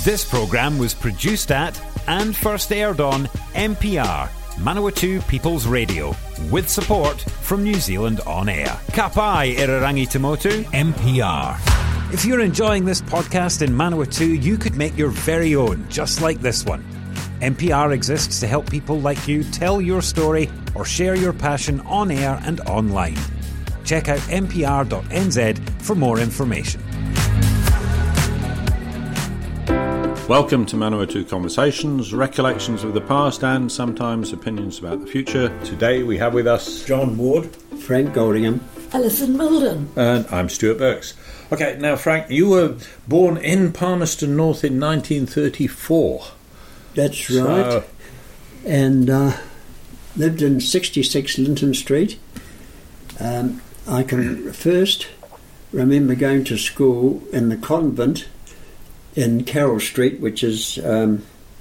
This programme was produced at and first aired on MPR, Manawatu People's Radio, with support from New Zealand On Air. Ka pai Irarangi Tamotu, MPR. If you're enjoying this podcast in Manawatu, you could make your very own, just like this one. MPR exists to help people like you tell your story or share your passion on air and online. Check out mpr.nz for more information. Welcome to Manawatu Conversations, recollections of the past and sometimes opinions about the future. Today we have with us John Ward, Frank Goldingham, Alison Milden, and I'm Stuart Burks. Okay, now Frank, you were born in Palmerston North in 1934. That's right, and lived in 66 Linton Street. I can first remember going to school in the convent in Carroll Street, which is now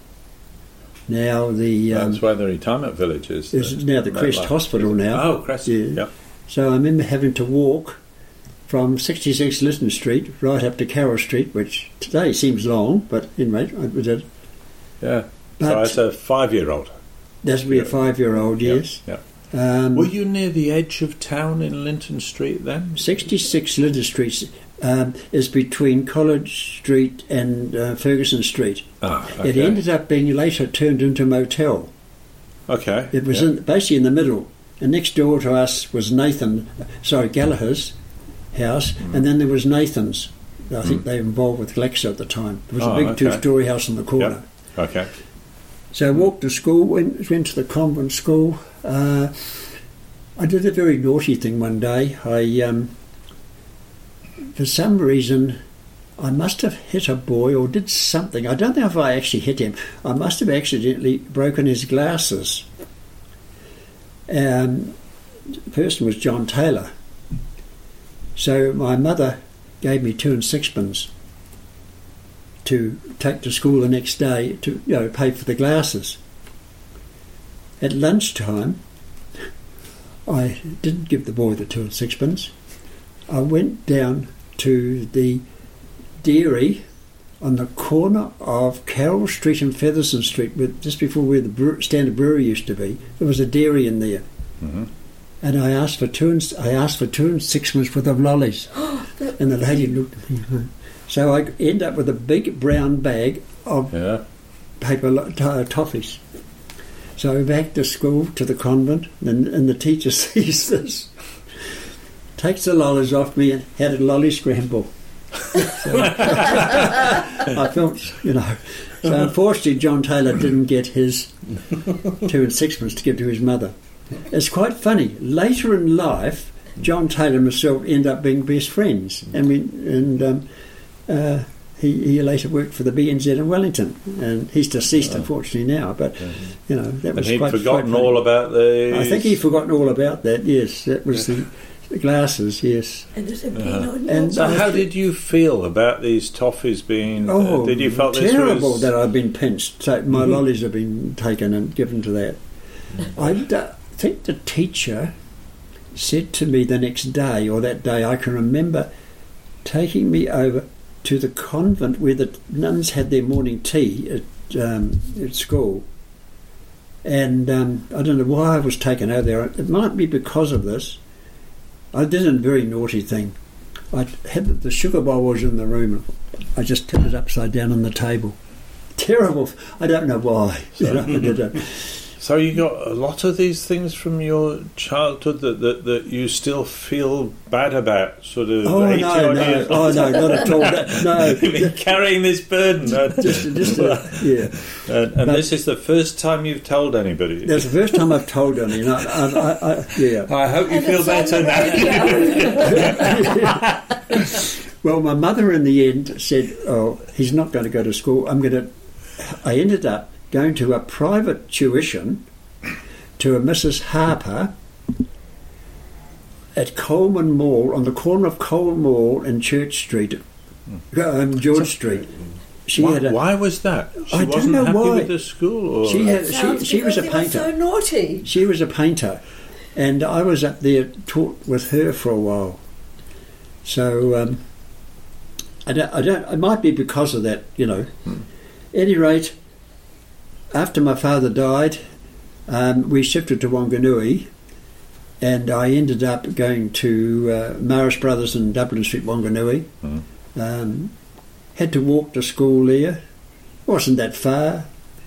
the... That's where the retirement village is. This is now the Crest Hospital now. Oh, Crest, yeah. So I remember having to walk from 66 Linton Street right up to Carroll Street, which today seems long, but anyway, I did. Yeah, so as a 5-year-old. That's be a 5-year-old, yes. Yeah. Were you near the edge of town in Linton Street then? 66 Linton Street is between College Street and Ferguson Street. Okay. It ended up being later turned into a motel. Okay. It was basically in the middle. And next door to us was Gallagher's house, and then there was Nathan's. I think they were involved with Glaxo at the time. It was a big two-storey house in the corner. Yep. Okay. So I walked to school, went to the convent school. I did a very naughty thing one day. For some reason, I must have hit a boy or did something. I don't know if I actually hit him. I must have accidentally broken his glasses. The person was John Taylor. So my mother gave me 2 and 6pence to take to school the next day to pay for the glasses. At lunchtime, I didn't give the boy the 2 and 6pence. I went down to the dairy on the corner of Carroll Street and Featherston Street, just before where the Standard Brewery used to be. There was a dairy in there, and I asked for 2 and 6pence worth of lollies, and the lady looked at me. So I end up with a big brown bag of paper toffees. So back to school, to the convent, and the teacher sees this, takes the lollies off me and had a lolly scramble. So I felt, So unfortunately, John Taylor didn't get his 2 and 6pence to give to his mother. It's quite funny. Later in life, John Taylor and myself end up being best friends. He later worked for the BNZ in Wellington, and he's deceased, unfortunately, now. But that was and quite. He'd forgotten all about the. I think he'd forgotten all about that. Yes, that was the glasses. Yes. And so, how did you feel about these toffees being? Did you feel terrible that I'd been pinched? So my lollies have been taken and given to that. I think the teacher said to me the next day, or that day, I can remember taking me over to the convent where the nuns had their morning tea at school. And I don't know why I was taken over there. It might be because of this. I did a very naughty thing. I had the sugar bowl was in the room. I just tipped it upside down on the table. Terrible. I don't know why. I did it. So you got a lot of these things from your childhood that you still feel bad about, sort of. No, not at all. No, carrying this burden. And this is the first time you've told anybody. That's the first time I've told anyone. I hope you feel better now. Well, my mother in the end said, "Oh, he's not going to go to school. I ended up going to a private tuition to a Mrs. Harper at Coleman Mall, on the corner of Coleman Mall and Church Street, George Street. Why was that? I don't know happy why. With the school? Or? She was a painter. So naughty. She was a painter, and I was up there taught with her for a while. So I don't. It might be because of that, you know. At any rate, after my father died, we shifted to Wanganui, and I ended up going to Maris Brothers in Dublin Street, Wanganui. Had to walk to school there. Wasn't that far.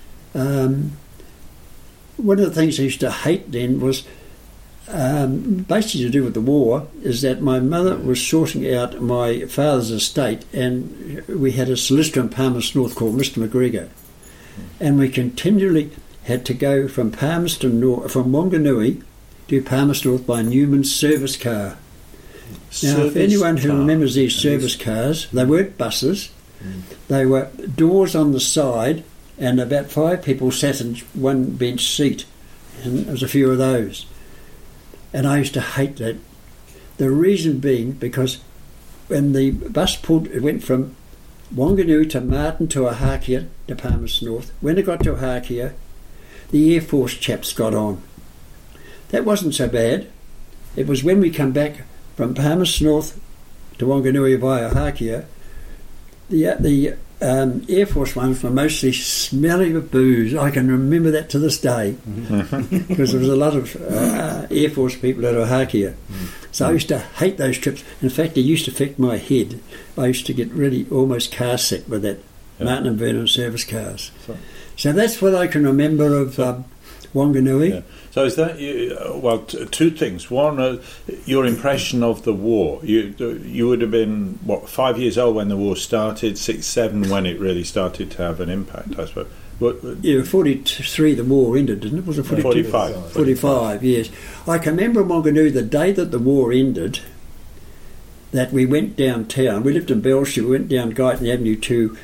One of the things I used to hate then was basically to do with the war, is that my mother was sorting out my father's estate, and we had a solicitor in Palmerston North called Mr. McGregor, and we continually had to go from Palmerston North, from Wanganui to Palmerston North by Newman's service car. Now, if anyone who remembers these service cars, they weren't buses, they were doors on the side, and about 5 people sat in one bench seat, and there was a few of those. And I used to hate that. The reason being because when the bus pulled, it went from Wanganui to Martin to Ohakea to Palmerston North. When it got to Ohakea, the Air Force chaps got on. That wasn't so bad. It was when we come back from Palmerston North to Wanganui via Ohakea, the Air Force ones were mostly smelly of booze. I can remember that to this day because there was a lot of Air Force people at Ohakea. So I used to hate those trips. In fact, it used to affect my head. I used to get really almost car sick with that Martin and Vernon service cars. So that's what I can remember of Wanganui. Yeah. So is that two things? One, your impression of the war. You would have been 5 years old when the war started, 6, 7 when it really started to have an impact, I suppose. 43 the war ended, didn't it? Was it 42? 45, yes. I can remember in Wanganui the day that the war ended, that we went downtown. We lived in Belshire. We went down Guyton Avenue to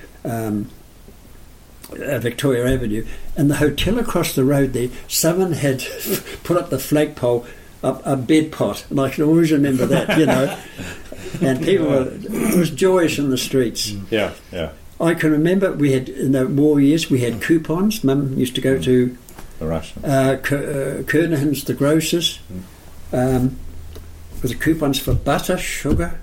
Victoria Avenue, and the hotel across the road there, someone had put up the flagpole a bed pot, and I can always remember that, you know. And people it was joyous in the streets. Yeah. I can remember we had, in the war years, we had coupons. Mum used to go to the Russian Kernahan's, the grocers, with the coupons for butter, sugar,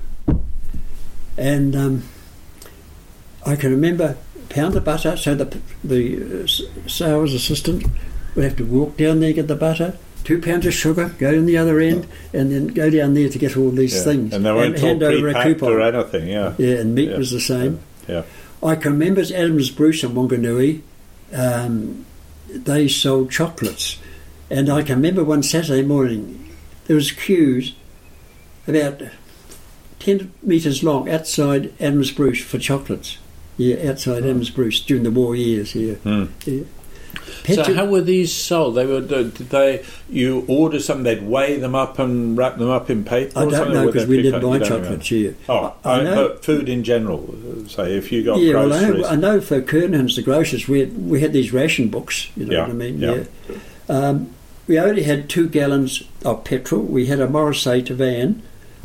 and I can remember pound of butter, so the sales assistant would have to walk down there, get the butter, 2 pounds of sugar, go in the other end, and then go down there to get all these things. And they weren't hand over a coupon or anything, Yeah, and meat was the same. Yeah. I can remember at Adams Bruce in Wanganui, they sold chocolates, and I can remember one Saturday morning there was queues about 10 metres long outside Adams Bruce for chocolates. Yeah, outside Adams Bruce during the war years here. Yeah. So how were these sold? You order something, they'd weigh them up and wrap them up in paper? I don't know because we didn't buy chocolates here. I know, but food in general, say if you got groceries. Well, I know for Kernahan's, the grocers, we had these ration books, you know what I mean? Yeah. We only had 2 gallons of petrol. We had a Morrissey van,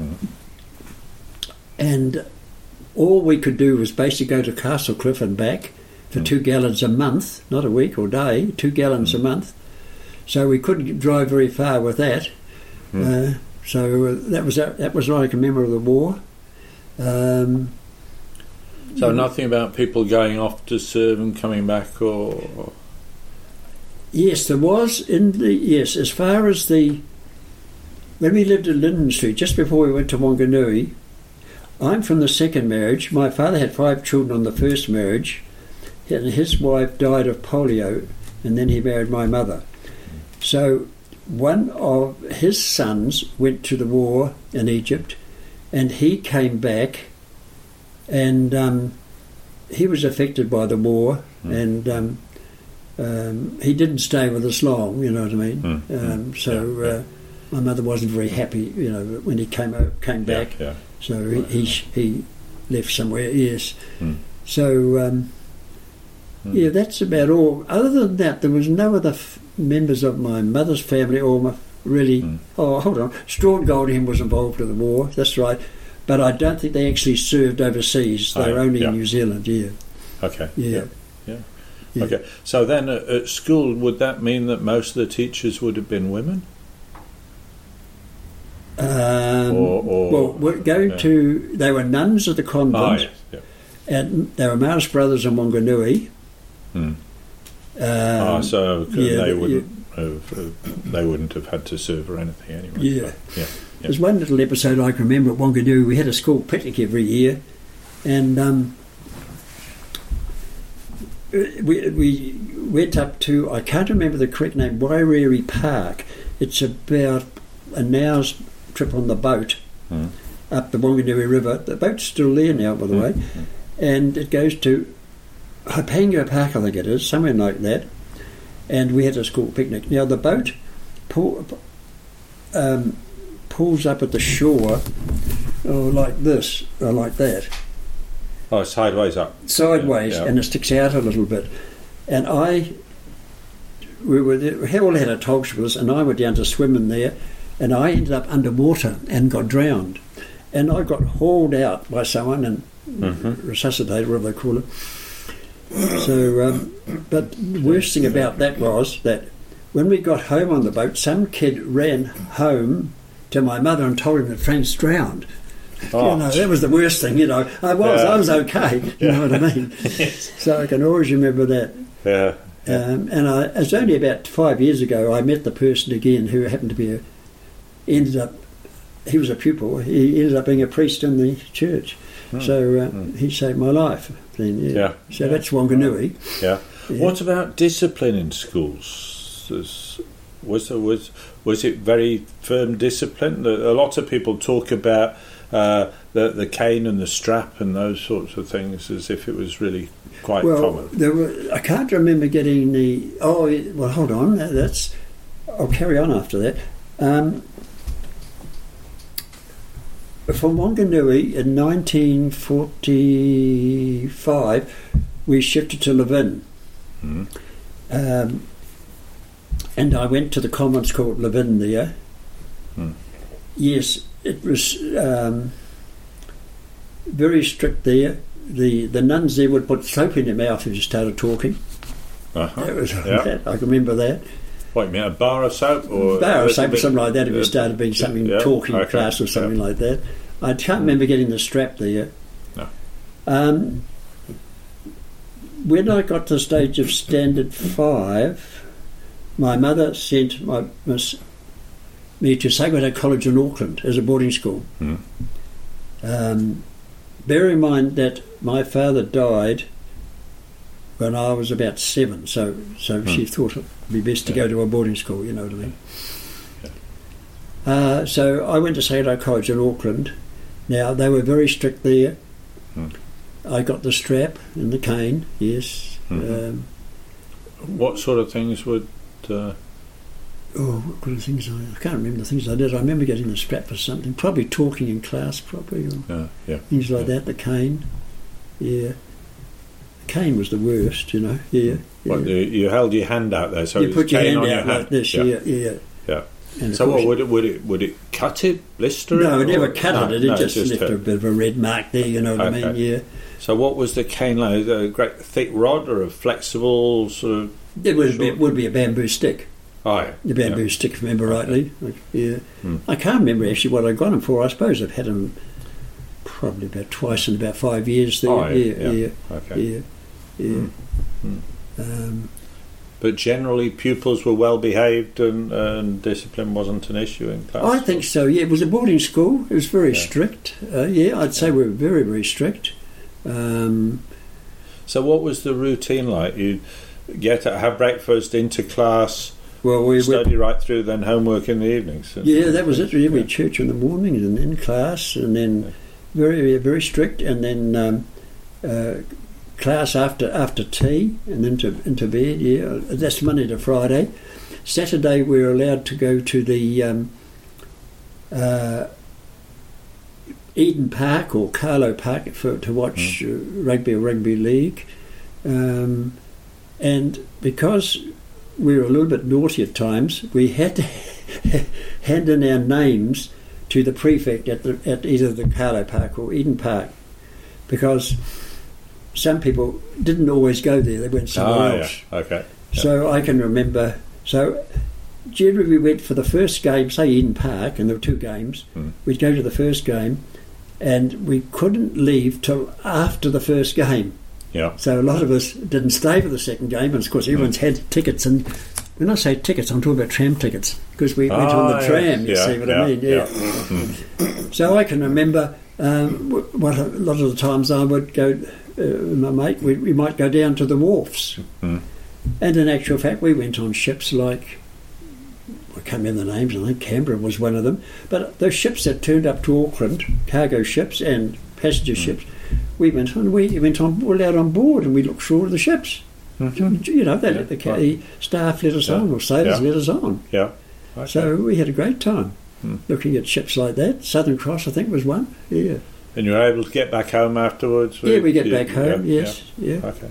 and all we could do was basically go to Castlecliff and back for 2 gallons a month, not a week or day, 2 gallons a month. So we couldn't drive very far with that. So that was what I can remember of the war. So nothing about people going off to serve and coming back, or? Yes, there was as far as when we lived in Linden Street, just before we went to Wanganui. I'm from the second marriage. My father had 5 children on the first marriage, and his wife died of polio, and then he married my mother. So one of his sons went to the war in Egypt, and he came back, and he was affected by the war, and he didn't stay with us long, you know what I mean? My mother wasn't very happy, you know, when he came back. Yeah. So he left somewhere, yes. So, that's about all. Other than that, there was no other members of my mother's family or Oh, hold on. Strawn Goldingham was involved in the war, that's right. But I don't think they actually served overseas. They were only in New Zealand, Okay. Yeah. Okay. So then at school, would that mean that most of the teachers would have been women? Or we're going to. They were nuns of the convent, yes, yeah. and they were Marist Brothers in Wanganui. So yeah, they wouldn't have had to serve or anything anyway. Yeah. Yeah. There's one little episode I can remember at Wanganui. We had a school picnic every year, and we went up to, I can't remember the correct name, Wairiri Park. It's about an hour's trip on the boat up the Wanganui River. The boat's still there now, by the way, and it goes to Hapanga Park, I think it is, somewhere like that. And we had a school picnic. Now the boat pulls up at the shore, like this, or like that. Oh, sideways up. Sideways, Yeah. and it sticks out a little bit. And we all had our togs with us, and I went down to swim in there, and I ended up underwater and got drowned. And I got hauled out by someone and resuscitated, whatever they call it. So, but the worst thing about that was that when we got home on the boat, some kid ran home to my mother and told him that Frank's drowned. Oh. That was the worst thing, I was okay, you know what I mean? So I can always remember that. Yeah. And it was only about 5 years ago I met the person again who happened to be he was a pupil, he ended up being a priest in the church. So he saved my life then, Yeah. So that's Wanganui. Yeah. Yeah. What about discipline in schools? Was it very firm discipline? A lot of people talk about the cane and the strap and those sorts of things as if it was really quite common. I can't remember getting the. Oh, well, hold on. I'll carry on after that. From Wanganui in 1945, we shifted to Levin. And I went to the convent school at Levin there. Yes, it was very strict there. The nuns there would put soap in their mouth if you started talking. That was that. I can remember that. What, you mean a bar of soap? Or bar of soap or something like that if you started being something talking class or something like that. I can't remember getting the strap there. No. When I got to the stage of Standard 5, my mother sent me to Sagrada College in Auckland as a boarding school. Bear in mind that my father died when I was about 7, so she thought it would be best to go to a boarding school, you know what I mean. So I went to Sagrada College in Auckland. Now, they were very strict there. I got the strap and the cane, yes. What sort of things would... what kind of things I can't remember the things I did. I remember getting the strap for something, probably talking in class, probably, or things like that. The cane, the cane was the worst, What, you held your hand out there, so you put your hand on out like this, yeah. And so what would it cut it, blister it? No, it never cut it. It just left a bit of a red mark there. You know what I mean? Yeah. So what was the cane like? A great thick rod or a flexible sort of? It would be a bamboo stick. Oh yeah, the bamboo stick, if I remember rightly. I can't remember actually what I got them for. I suppose I've had them probably about twice in about 5 years. There. But generally, pupils were well behaved and discipline wasn't an issue in class. I think so. Yeah, it was a boarding school. It was very strict. I'd say we were very, very strict. So, what was the routine like? You have breakfast, into class. Well, we study right through, then homework in the evenings. Yeah, that was it. We had church in the mornings and then class, and then very, very strict, and then class after tea, and then into bed. Yeah, that's Monday to Friday. Saturday we were allowed to go to the Eden Park or Carlo Park to watch rugby or rugby league, and because we were a little bit naughty at times, we had to hand in our names to the prefect at either the Carlo Park or Eden Park, because some people didn't always go there, they went somewhere else. Okay. So I can remember, so generally we went for the first game, say Eden Park, and there were 2 games. We'd go to the first game, and we couldn't leave till after the first game. Yeah. So a lot of us didn't stay for the second game, and of course everyone's had tickets. And when I say tickets, I'm talking about tram tickets, because we went on the tram. You see what I mean? Yeah. So I can remember what a lot of the times I would go. My mate, we might go down to the wharfs, and in actual fact, we went on ships like, I can't remember the names. I think Canberra was one of them. But those ships that turned up to Auckland, cargo ships and passenger ships, we went on. We went out on board, and we looked through all the ships. You know, they let the staff let us on, or sailors let us on. Yeah. Okay. So we had a great time looking at ships like that. Southern Cross, I think, was one. Yeah. And you were able to get back home afterwards? Yeah, we get back home. Yes. Yeah. Okay.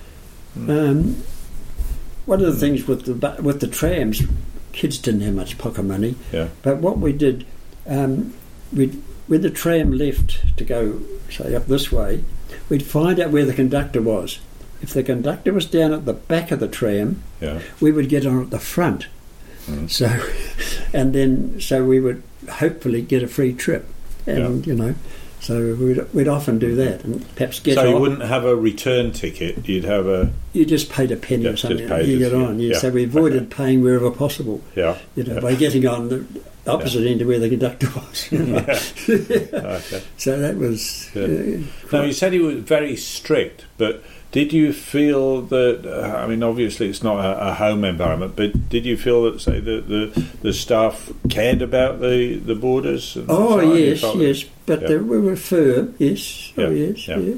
One of the things with the trams, kids didn't have much pocket money. Yeah. But what we did, when the tram left to go, say, up this way, we'd find out where the conductor was. If the conductor was down at the back of the tram, we would get on at the front. So we would hopefully get a free trip, and you know, so we'd often do that, and perhaps get. So you on. wouldn't have a return ticket; you'd have a. You just paid a penny or something. You get on. So we avoided paying wherever possible. Yeah. You know, by getting on the opposite end of where the conductor was. Okay. So that was. Now you said he was very strict, but. Did you feel that? I mean, obviously it's not a home environment, but did you feel that, say, the staff cared about the borders? And Yes, but we were firm. Yes, we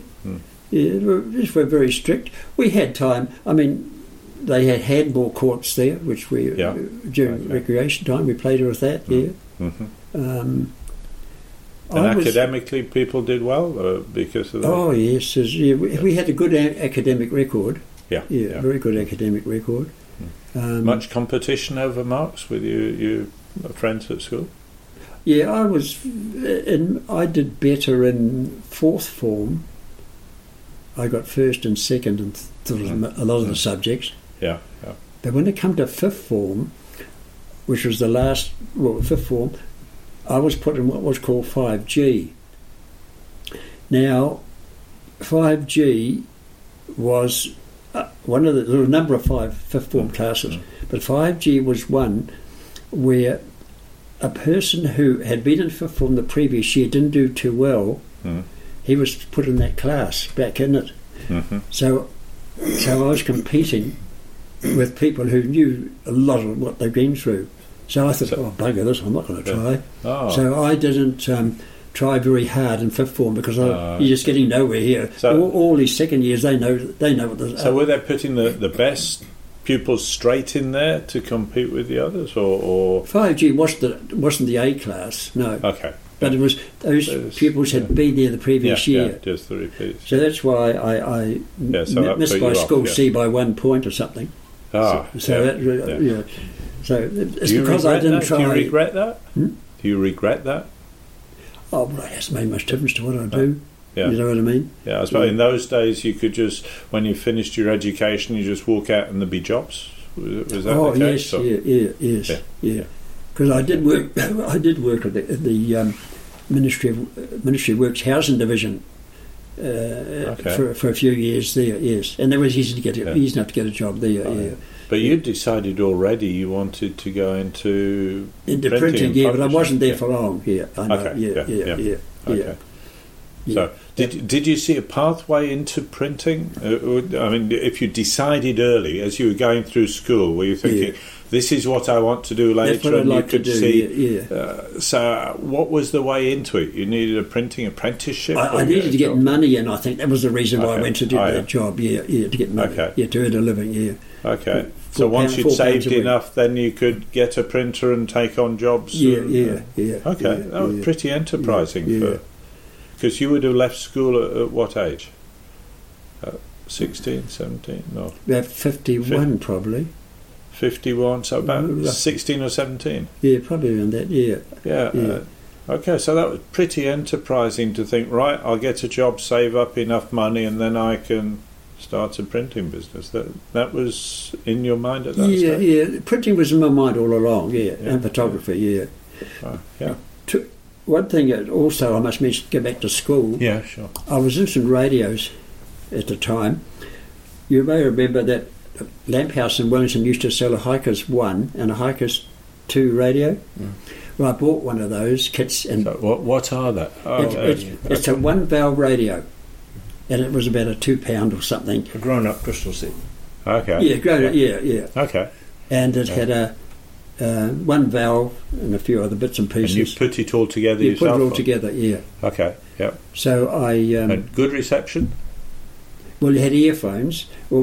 were very strict. We had time. I mean, they had handball courts there, which we during recreation time we played with that. And academically, people did well because of that? Oh, yes. We had a good academic record. Very good academic record. Much competition over marks with your friends at school? Yeah, I did better in 4th form. I got 1st and 2nd in a lot of the subjects. Yeah. But when it came to 5th form, which was the last, 5th form, I was put in what was called 5G. Now, 5G was one of there were a number of 5th form classes, but 5G was one where a person who had been in 5th form the previous year didn't do too well. He was put in that class, back in it. So I was competing with people who knew a lot of what they'd been through. So I thought, bugger this, I'm not going to try. So I didn't try very hard in 5th form because you're just getting nowhere here. So all these second years, they know what the... So were they putting the best pupils straight in there to compete with the others, or 5G wasn't the A class, no. Okay. But it was those pupils had been there the previous year. Yeah, just the repeats. So that's why I missed my school C by 1 point or something. So it's because I didn't try. Do you regret that? Do you regret that? Oh, well, it hasn't made much difference to what I do. Yeah. You know what I mean? Yeah, I suppose in those days you could just, when you finished your education, you just walk out and there'd be jobs. Was that the case? Yes. Because I did work. I did work at the Ministry of Works Housing Division for a few years there. Yes, and it was easy enough to get a job there. Yeah. But you decided already you wanted to go into printing, but I wasn't there for long. Yeah, I know. Okay. Okay. So, did you see a pathway into printing? I mean, if you decided early, as you were going through school, were you thinking, this is what I want to do later? That's what I'd like to do, so, what was the way into it? You needed a printing apprenticeship? I needed to get money, and I think that was the reason why I went to do that job, to get money, to earn a living, Okay. So once you'd saved enough, then you could get a printer and take on jobs? Okay, that was pretty enterprising. Because you would have left school at what age? 16, 17? No. About 51 probably. 51, so about 16 or 17? Yeah, probably around that, yeah. Okay, so that was pretty enterprising to think, right, I'll get a job, save up enough money, and then I can start a printing business. That was in your mind at that Yeah, stage? yeah. Printing was in my mind all along, and photography, yeah. Oh, yeah. One thing that also I must mention, go back to school. Yeah, sure. I was interested in radios at the time. You may remember that Lamphouse in Wellington used to sell a Hikers 1 and a Hikers 2 radio. Mm. Well, I bought one of those kits, and So what are that? Oh, it's a one-valve radio, and it was about a £2 or something. A grown-up crystal set. okay. Yeah, grown, yeah. Okay. And it had a one valve and a few other bits and And you pieces. put it all together You yourself? put it all together, yeah. Okay, yeah. So I And good reception? well, you had earphones. Well,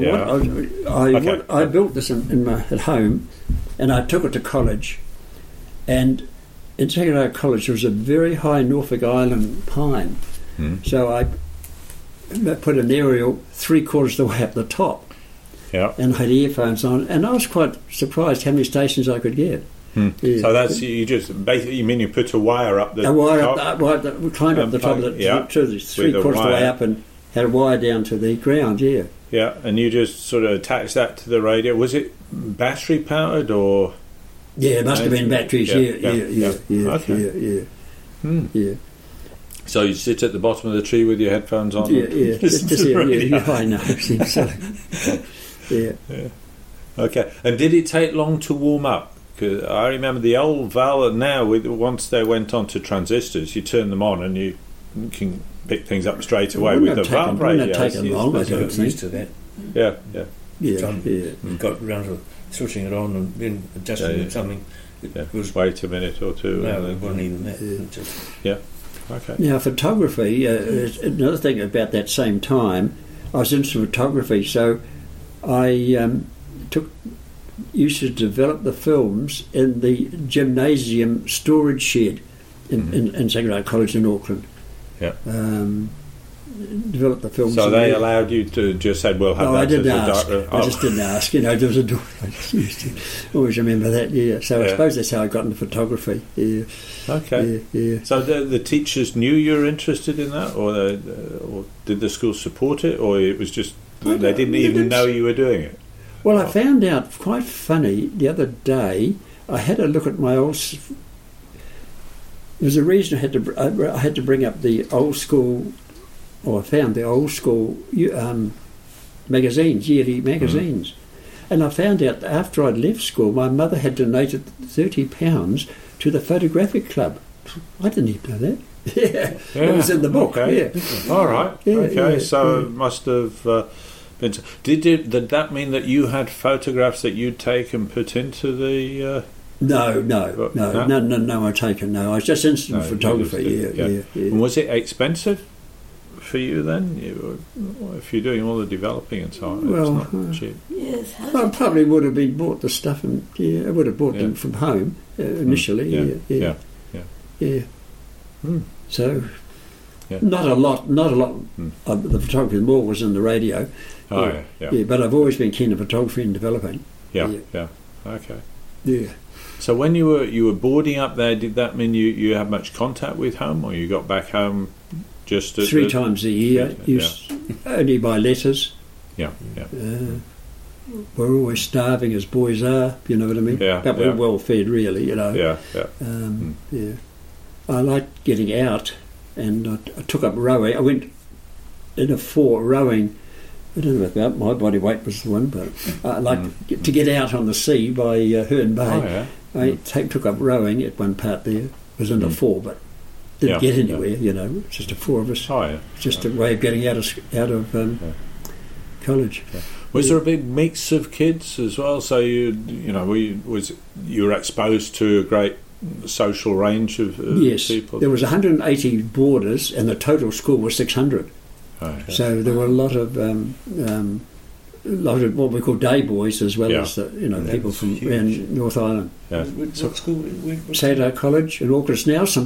Yeah. I built this at home, and I took it to college. And in Secretary College, there was a very high Norfolk Island pine. Mm. So I put an aerial 3/4 of the way up the top, Yeah. and had earphones on. And I was quite surprised how many stations I could get. Yeah. So that's you just basically. You mean you put a wire up the A wire top? we climbed up the top of Yeah. to the With 3/4 of the way wire. up, and had a wire down to the ground. Yeah. Yeah, and you just sort of attach that to the radio. Was it battery powered or? Yeah, it must have been batteries. Yeah. Okay. Hmm. Yeah. So you sit at the bottom of the tree with your headphones on. Yeah. and listen to the radio. I know. It seems silly. Yeah. Okay, and did it take long to warm up? Because I remember the old valve. Now, once they went on to transistors, you turn them on and you can pick things up straight away with the valve Wouldn't radio. have taken long, I I don't got used think. to that. Yeah, yeah. Yeah. Time. Yeah. We got round to switching it on and then adjusting Yeah. something. It Yeah. was Wait a minute or two. no, and it then- wasn't even that. Yeah. It just, Okay. Now, photography, another thing about that same time, I was into photography, so I used to develop the films in the gymnasium storage shed in Secretary College in Auckland. Yeah. Developed the films. So in they there. allowed you to just say, "We'll have No, that I didn't as a ask. dark room." I just didn't ask. There was a door. I just used to always remember that. Yeah. So I Yeah. suppose that's how I got into photography. Yeah. Okay. Yeah. So the teachers knew you were interested in that, or did the school support it, or it was just they didn't even know you were doing it? Well, I found out quite funny the other day. I had a look at my old. There's a reason I had to bring up the old school, or I found the old school magazines, yearly magazines, and I found out that after I'd left school, my mother had donated £30 to the photographic club. I didn't even know that. Yeah, it was in the book. Okay. Yeah. All right. Yeah, Okay. yeah, So yeah. it must have been. Did that mean that you had photographs that you'd take and put into the? No, I taken no. I was just interested in No, photography. you just Yeah. didn't, And was it expensive for you then? If you're doing all the developing and so on, Well, it's not cheap. Yes. I probably would have been bought the stuff, and I would have bought them from home initially. Yeah. Yeah. Hmm. So, Yeah. not a lot. The photography more was in the radio. Oh yeah. But I've always been keen on photography and developing. Yeah. Yeah. Okay. Yeah. So when you were boarding up there, did that mean you had much contact with home, or you got back home just at 3 times a year, only by letters. Yeah. We're always starving as boys are, you know what I mean? Yeah, But we're yeah. well fed, really, you know. Yeah. Yeah. I liked getting out, and I took up rowing. I went in a 4 rowing. I don't know about my body weight was the one, but I liked to get out on the sea by Herne Bay. Oh yeah. I took up rowing at one part there. It was in a 4, but didn't Yeah, get anywhere. You know, just the 4 of us. Oh yeah. Just a way of getting out of college. Was there a big mix of kids as well? So you were exposed to a great social range of Yes, people. there was 180 boarders, and the total school was 600. Oh, yeah. So there were a lot of what we call day boys, as well Yeah. as That people was from huge. around North Island. Yeah. what school? Where, Sacred Heart College in Auckland. It's now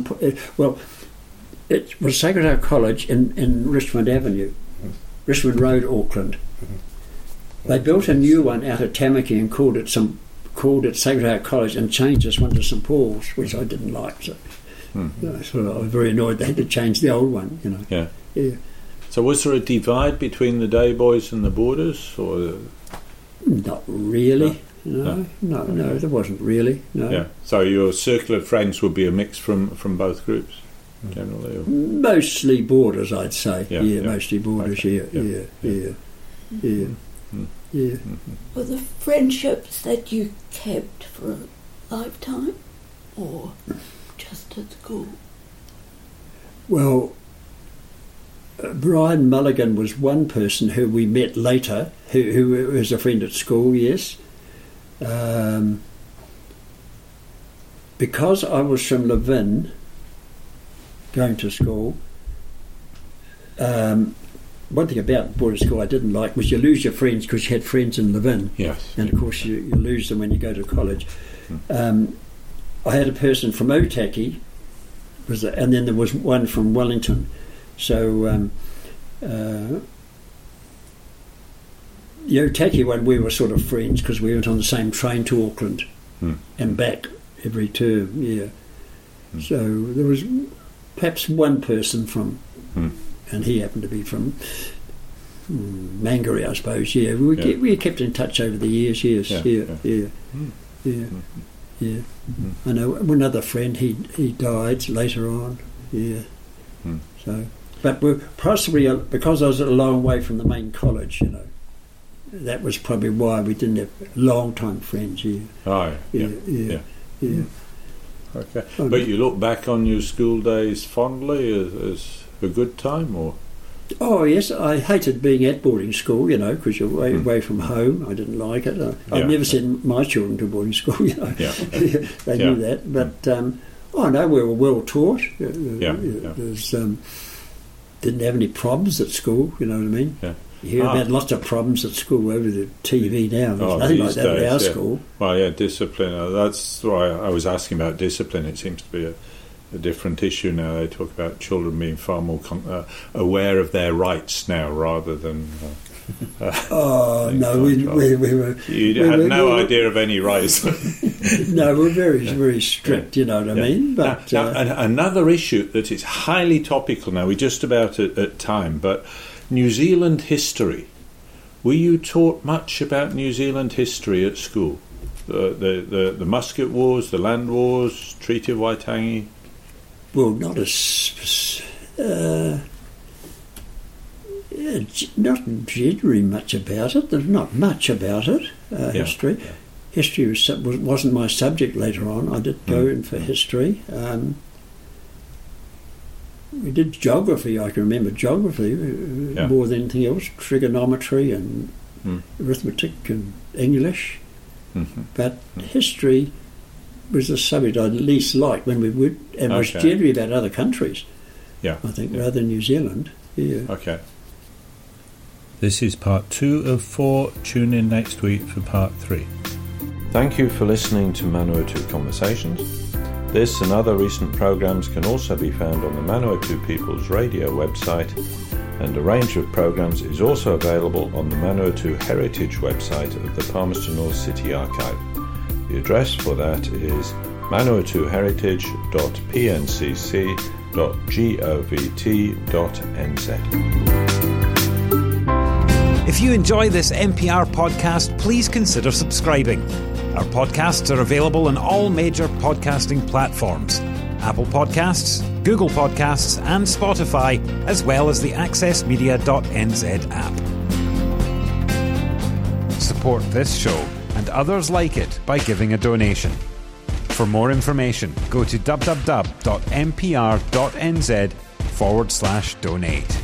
it was Sacred Heart College in Richmond Avenue, Richmond Road, Auckland. They built a new one out at Tamaki and called it Sacred Heart College, and changed this one to St Paul's, which I didn't like. So, I was very annoyed they had to change the old one. Yeah. Yeah. So was there a divide between the day boys and the boarders, or? Not really. No, there wasn't really. No. Yeah. So your circle of friends would be a mix from both groups, generally. Or? Mostly boarders, I'd say. Yeah. Mostly boarders. Okay. Yeah. Were the friendships that you kept for a lifetime, or just at school? Well, Brian Mulligan was one person who we met later, who was a friend at school, yes. Because I was from Levin, going to school, one thing about boarding school I didn't like was you lose your friends because you had friends in Levin. Yes. And of course you lose them when you go to college. I had a person from Otaki, and then there was one from Wellington. So the Otaki one, we were sort of friends because we went on the same train to Auckland and back every term, So there was perhaps one person from, and he happened to be from Mangere, I suppose, We kept in touch over the years, I know another friend, he died later on, So, but we're possibly, because I was a long way from the main college, that was probably why we didn't have long-time friends, Okay. But you look back on your school days fondly as a good time, or? Oh yes, I hated being at boarding school, because you're away from home. I didn't like it. I've never sent my children to boarding school, They knew that. But, we were well taught. There's, didn't have any problems at school, you know what I mean? Yeah. You hear about lots of problems at school over the TV now. There's nothing like that at our school. Well, discipline. That's why I was asking about discipline. It seems to be a different issue now. They talk about children being far more aware of their rights now rather than... no, we were... You had no idea of any rights. No, we're very, very strict, you know what I mean? But now, another issue that is highly topical now, we're just about at time, but New Zealand history. Were you taught much about New Zealand history at school? The Musket Wars, the Land Wars, Treaty of Waitangi? Well, not generally much about it. There's not much about it, history. Yeah. History wasn't my subject later on. I did go in for history. We did geography. I can remember geography more than anything else. Trigonometry and arithmetic and English. But history was the subject I least liked when we would, and was generally about other countries. I think, rather than New Zealand. Okay. This is part 2 of 4. Tune in next week for part 3. Thank you for listening to Manawatu Conversations. This and other recent programs can also be found on the Manawatu People's Radio website, and a range of programs is also available on the Manawatu Heritage website of the Palmerston North City Archive. The address for that is manawatuheritage.pncc.govt.nz. If you enjoy this MPR podcast, please consider subscribing. Our podcasts are available on all major podcasting platforms: Apple Podcasts, Google Podcasts and Spotify, as well as the accessmedia.nz app. Support this show and others like it by giving a donation. For more information, go to www.mpr.nz/donate.